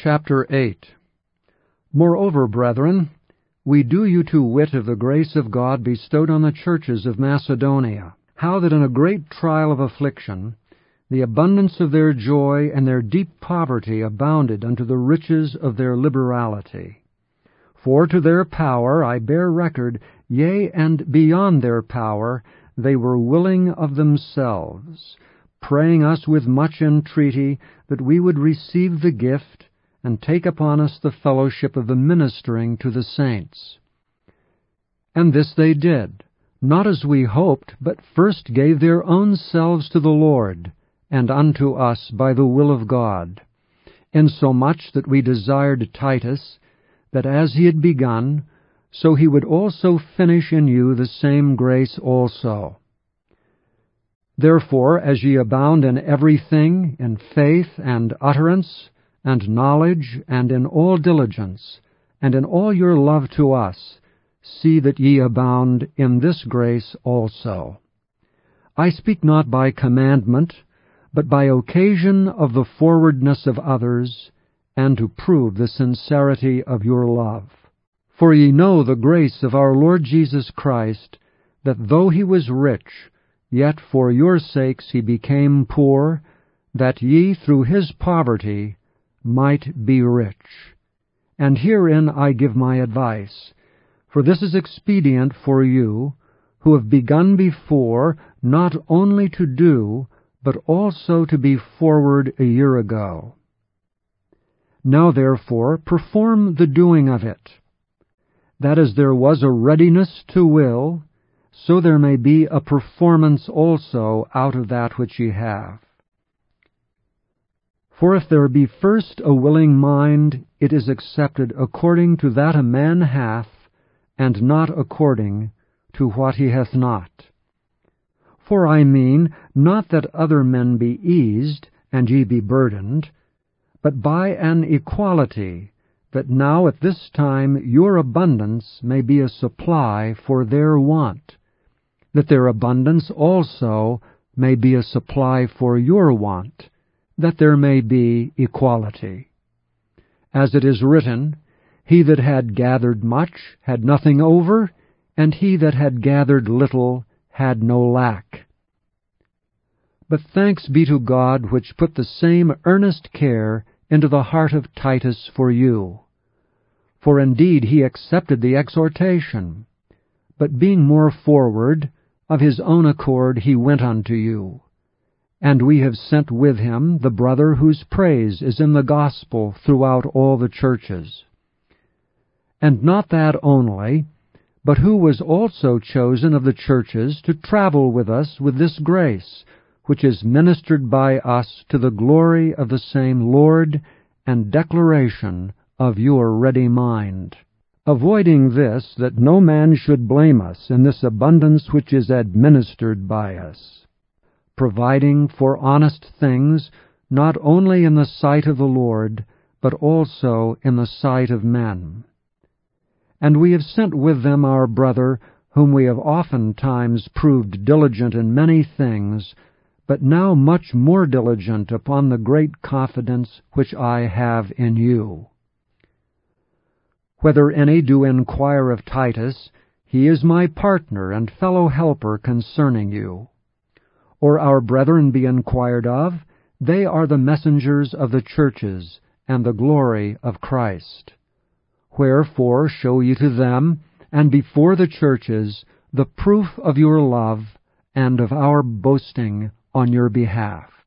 Chapter 8. Moreover, brethren, we do you to wit of the grace of God bestowed on the churches of Macedonia, how that in a great trial of affliction the abundance of their joy and their deep poverty abounded unto the riches of their liberality. For to their power I bear record, yea, and beyond their power, they were willing of themselves, praying us with much entreaty that we would receive the gift, and take upon us the fellowship of the ministering to the saints. And this they did, not as we hoped, but first gave their own selves to the Lord, and unto us by the will of God, insomuch that we desired Titus, that as he had begun, so he would also finish in you the same grace also. Therefore, as ye abound in everything, in faith and utterance, and knowledge, and in all diligence, and in all your love to us, see that ye abound in this grace also. I speak not by commandment, but by occasion of the forwardness of others, and to prove the sincerity of your love. For ye know the grace of our Lord Jesus Christ, that though he was rich, yet for your sakes he became poor, that ye through his poverty might be rich. And herein I give my advice, for this is expedient for you, who have begun before, not only to do, but also to be forward a year ago. Now therefore perform the doing of it, that as there was a readiness to will, so there may be a performance also out of that which ye have. For if there be first a willing mind, it is accepted according to that a man hath, and not according to what he hath not. For I mean, not that other men be eased, and ye be burdened, but by an equality, that now at this time your abundance may be a supply for their want, that their abundance also may be a supply for your want, that there may be equality. As it is written, he that had gathered much had nothing over, and he that had gathered little had no lack. But thanks be to God, which put the same earnest care into the heart of Titus for you. For indeed he accepted the exhortation, but being more forward, of his own accord he went unto you. And we have sent with him the brother whose praise is in the gospel throughout all the churches. And not that only, but who was also chosen of the churches to travel with us with this grace, which is ministered by us to the glory of the same Lord and declaration of your ready mind. Avoiding this, that no man should blame us in this abundance which is administered by us, providing for honest things, not only in the sight of the Lord, but also in the sight of men. And we have sent with them our brother, whom we have oftentimes proved diligent in many things, but now much more diligent upon the great confidence which I have in you. Whether any do inquire of Titus, he is my partner and fellow helper concerning you. Or our brethren be inquired of, they are the messengers of the churches, and the glory of Christ. Wherefore show ye to them, and before the churches, the proof of your love, and of our boasting on your behalf.